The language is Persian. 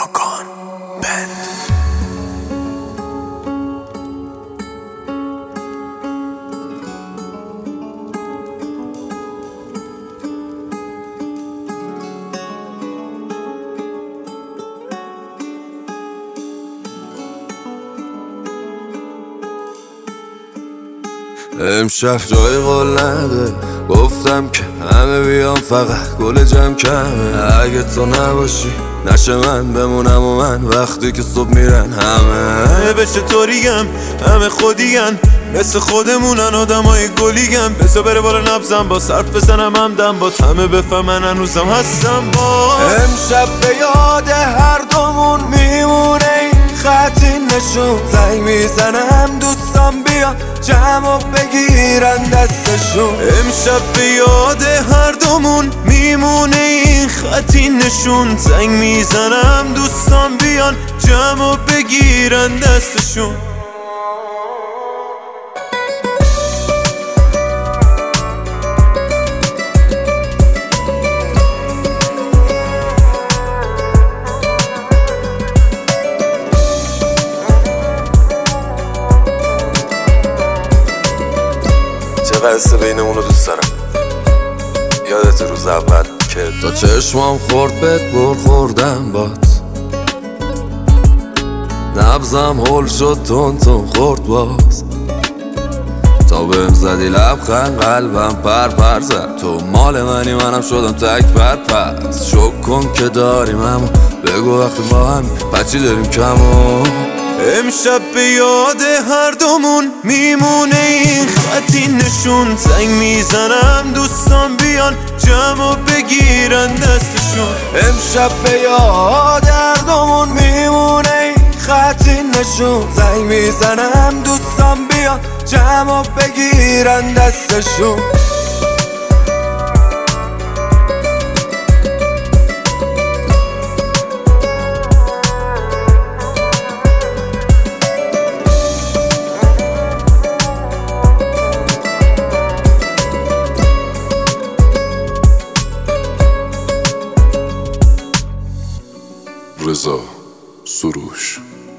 ماکان بند. امشب جای قول نده، گفتم که همه بیام فقط گل جمع کمه. اگه تو نباشی نشه من بمونم و من وقتی که صبح میرن همه بشه طوریم همه خودیگن مثل خودمونن آدمای گلیگن. بذار بره بالا نبزم با صرف بزنم همدم با همه بفهمن هنوزم هستم با. امشب به یاد هر دومون میمونه این خطی نشون. زنگ میزنم دوستان بیان جمع و بگیرن دستشون. امشب به یاد هر دومون میمونه این خطی نشون. زنگ میزنم دوستان بیان جمع و بگیرن دستشون. چه قصه بین اونو دوست دارم. یادت روز اول که تا چشمام خورد بهت خوردم بات. نبزم هول شد تون خورد باز. تا بهم زدی لبخند قلبم پر زد. تو مال منی منم شدم تک پس شک کن که داریم اما بگو وقتی با هم بچی داریم کمو. امشب به یاد هر دومون میمونه این خطی نشون. زنگ میزنم دوستان بیان جمع و بگیرن دستشون. امشب به یاد هر دومون میمونه این خطی نشون. زنگ میزنم دوستان بیان جمع و بگیرن دستشون. رضا سروش.